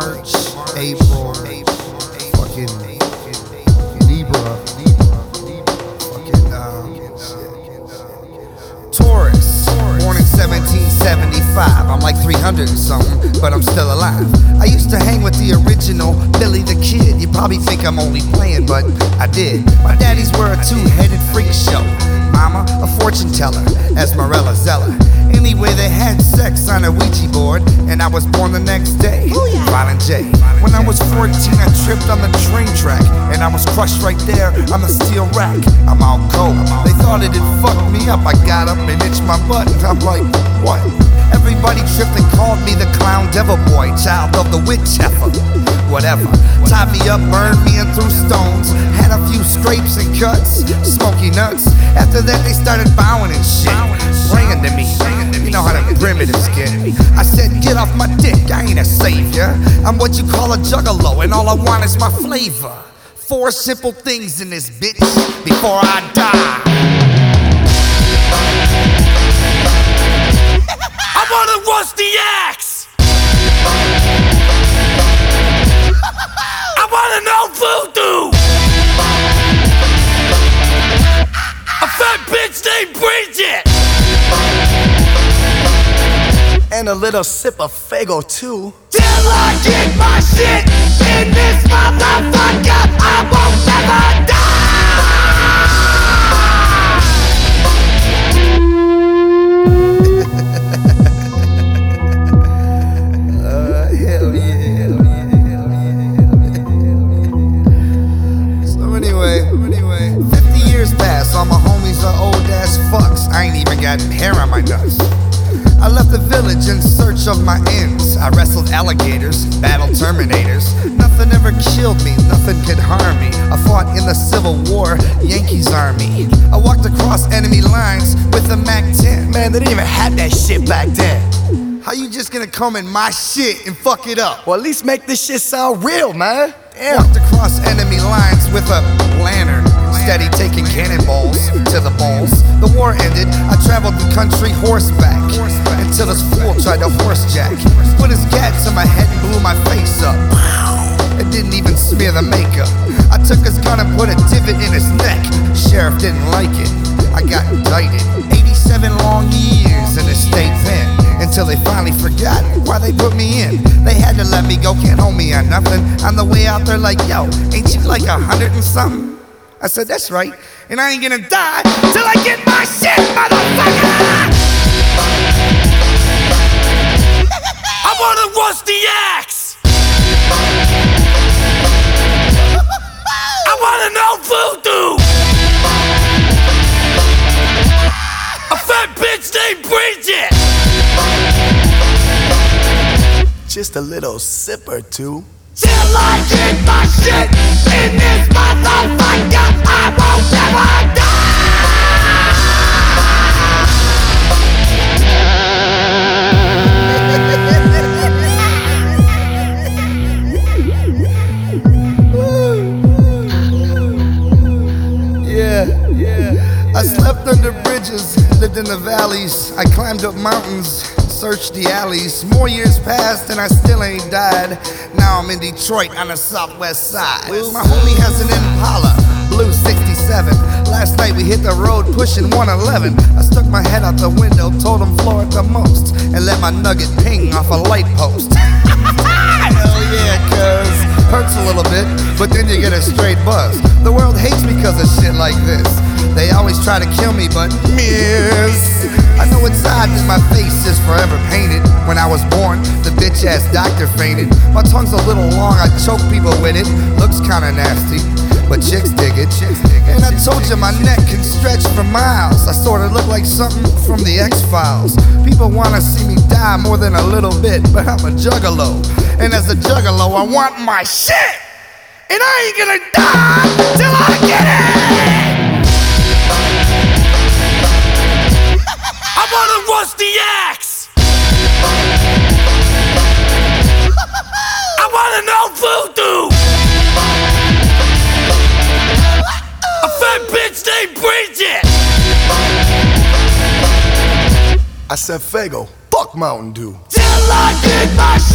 March, April, fucking Libra, fucking Taurus, born in 1775. I'm like 300 and something, but I'm still alive. I used to hang with the original Billy the Kid. You probably think I'm only playing, but I did. My daddies were a two-headed freak show. Mama, a fortune teller, Esmerella Zeller. Anyway, they had sex on a Ouija board, and I was born the next day. Violent J. When I was 14, I tripped on the train track, and I was crushed right there on the steel rack. I'm all cold. They thought it'd fuck me up. I got up and itched my butt, and I'm like, what? Everybody tripped and called me the clown devil boy, child of the witch heifer. Whatever. Tied me up, burned me and threw stones. Had a few scrapes and cuts, smoky nuts. After that, they started bowing and shit, praying to me. You know how them primitives get. I said, get off my dick, I ain't a savior. I'm what you call a juggalo, and all I want is my flavor. 4 simple things in this bitch before I die. I want a rusty axe. I want an old voodoo. A fat bitch named Bridget. And a little sip of Faygo too. Till I get my shit in this motherfucker, I won't never die. Hell yeah. So anyway, 50 years pass, all my homies are old ass fucks. I ain't even got hair on my nuts. I left the village in search of my ends. I wrestled alligators, battled terminators. Nothing ever killed me, nothing could harm me. I fought in the Civil War, Yankees Army. I walked across enemy lines with a MAC-10. Man, they didn't even have that shit back then. How you just gonna come in my shit and fuck it up? Well, at least make this shit sound real, man. Damn. Walked across enemy lines with a lantern, steady taking cannonballs to the balls. The war ended, I traveled the country horseback until this fool tried to horsejack. Put his gat to my head and blew my face up. It didn't even smear the makeup. I took his gun and put a divot in his neck. Sheriff didn't like it. I got indicted. 87 long years in the state pen, until they finally forgot why they put me in. They had to let me go, can't hold me on nothing. On the way out, they're like, yo, ain't you like 100 and something? I said, that's right, and I ain't gonna die till I get my shit, motherfucker! I want a rusty axe! I want an old voodoo! A fat bitch named Bridget! Just a little sip or two. Till I get my shit in this motherfucker, I won't never die. Yeah. I slept under bridges, lived in the valleys. I climbed up mountains, searched the alleys. More years passed and I still ain't died. Now I'm in Detroit on the southwest side. My homie has an Impala, blue 67. Last night we hit the road pushing 111. I stuck my head out the window, told him floor it the most, and let my nugget ping off a light post. Hell yeah, cuz hurts a little bit, but then you get a straight buzz. The world hates me cause of shit like this. They always try to kill me, but miss. I know it's odd that my face is forever painted. When I was born, the bitch-ass doctor fainted. My tongue's a little long, I choke people with it. Looks kinda nasty, but chicks dig it. And I told you my neck can stretch for miles. I sorta look like something from the X-Files. People wanna see me die more than a little bit, but I'm a juggalo. And as a juggalo, I want my shit! And I ain't gonna die till I get it! I want a rusty axe! I want an old voodoo! A fat bitch named Bridget! I said Faygo, fuck Mountain Dew. Till I get my